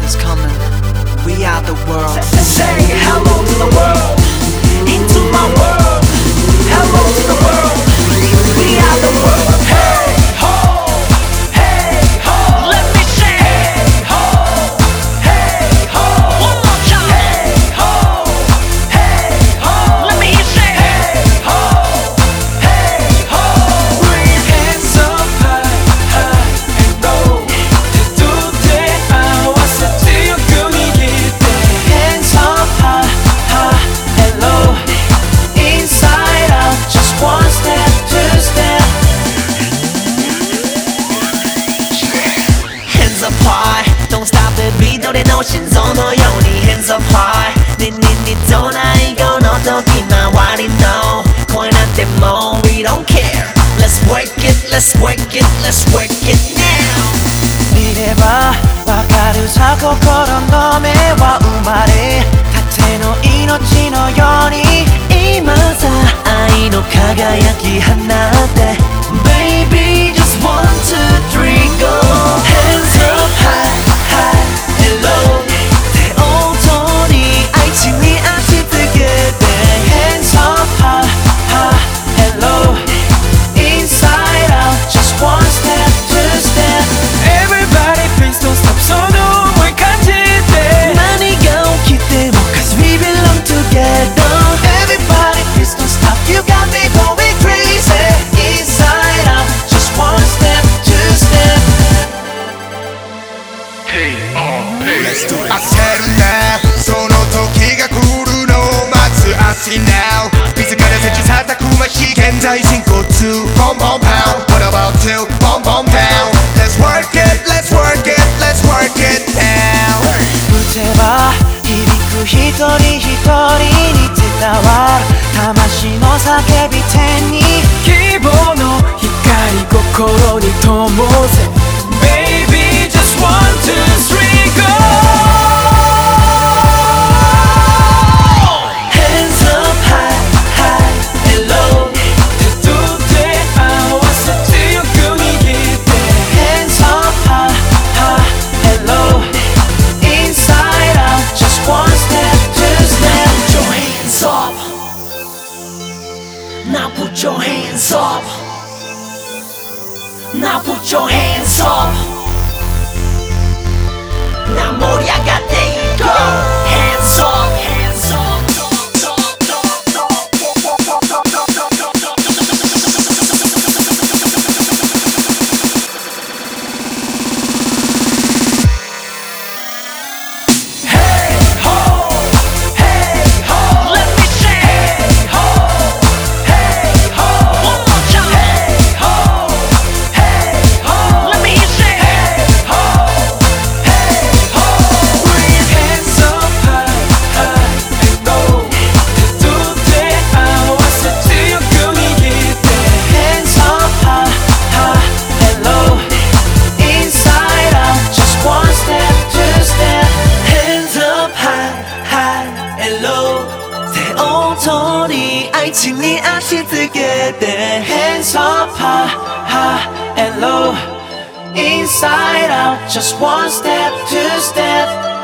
is coming. We are the world. Say hello to the world, into my world. Hello to the world. We are the world. Hey ho, hey ho. Let me say hey ho, hey ho. One more time. Hey ho, hey ho. Let me hear you say hey ho, hey ho. Raise hands up high, high and low. 두대 아와서 뛰어꾸미기 때. Hands up high, high and low. Inside out, just one step, two step. Hands up high, don't stop the beat. 노래 놓으신 손 어연히. Hands up high, 니 떠나 이건 어떻게나 what it know. Coin at the mo, we don't care. Let's work it, let's work it, let's work it now. 見ればわかるさ心の目は生まれたての命のように今さ愛の輝き放って Baby just 1, 2, 3 go Hands up high, high and low 手を取り愛地に足つけて Hands up high, high and low Inside out just one step, two step Everybody please don't stop so no more 간질 때何が起きても Cause we belong together Everybody please don't stop You got me going crazy Inside out Just one step, two step Hey, let's do it. 焦るなその時が来るのを待つ明日 now 自ら設置されたくまし現在進行中 Boom boom pound What about two Boom boom down Let's work it Let's work it Let's work it now 打てば響く一人一人に伝わる魂の叫び天に希望の光心に灯せ Baby just 1, 2, 3 go Hands up high, high and low 手と手合わせ強く握って Hands up high, high and low Inside out, just one step, two step Put your hands up Now put your hands up Now put your hands up Now 머리 아가떼 go Hands up, hands up Hey ho, hey ho Let me say hey ho, hey ho One more time Hey ho, hey ho Let me hear you say hey ho, hey ho Raise hands up high, high and low 두대 아와서 뛰어꾸미기 때 Hands up high, high and low Inside out, just one step, two step Hands up high, high and low 手を取り愛地に足つけて Hands up high, high and low Inside out, just one step, two step